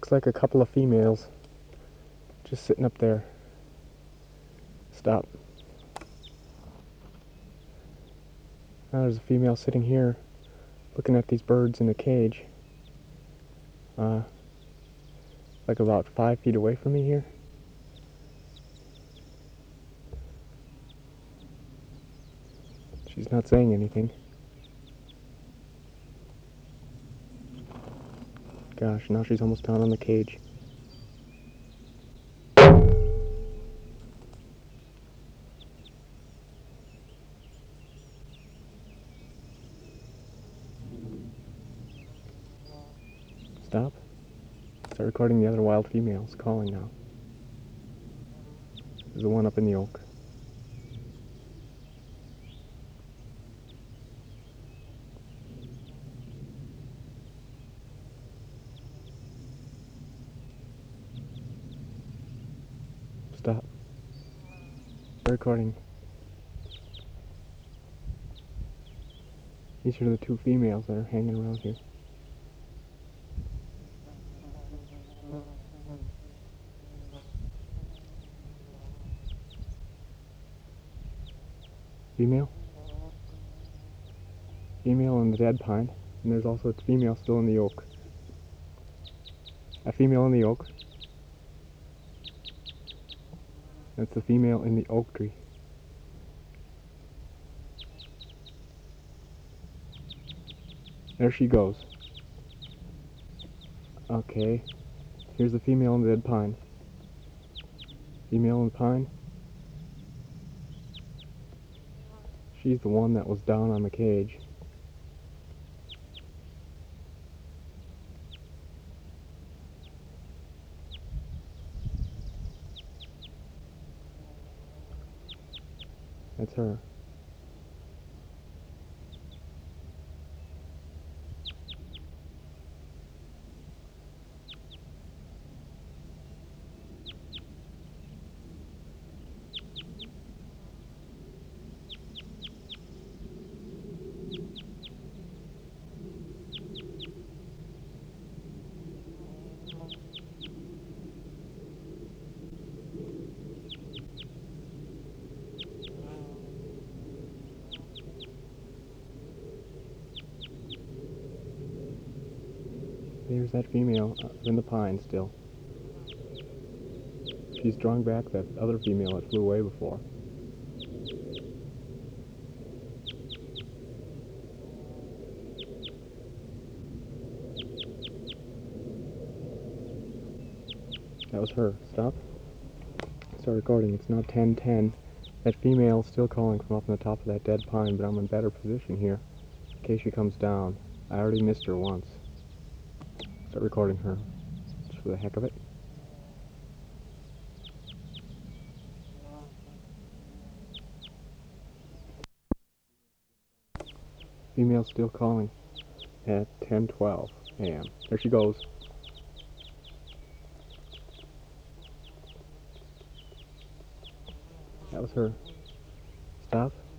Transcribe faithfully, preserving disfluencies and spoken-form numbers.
Looks like a couple of females just sitting up there. Stop. Now there's a female sitting here looking at these birds in a cage. Uh, like about five feet away from me here. She's not saying anything. Gosh, now she's almost down on the cage. Stop. Start recording the other wild females calling now. There's the one up in the oak. Stop. Start recording. These are the two females that are hanging around here. Female? Female in the dead pine, and there's also a female still in the oak. A female in the oak. That's the female in the oak tree. There she goes. Okay, here's the female in the dead pine. Female in the pine. She's the one that was down on the cage. That's her. There's that female uh, in the pine still. She's drawing back that other female that flew away before. That was her. Stop. Start recording. It's now ten ten. That female's still calling from up on the top of that dead pine, but I'm in better position here in case she comes down. I already missed her once. Start recording her, just for the heck of it. Female's still calling at ten twelve a m There she goes. That was her. Stop.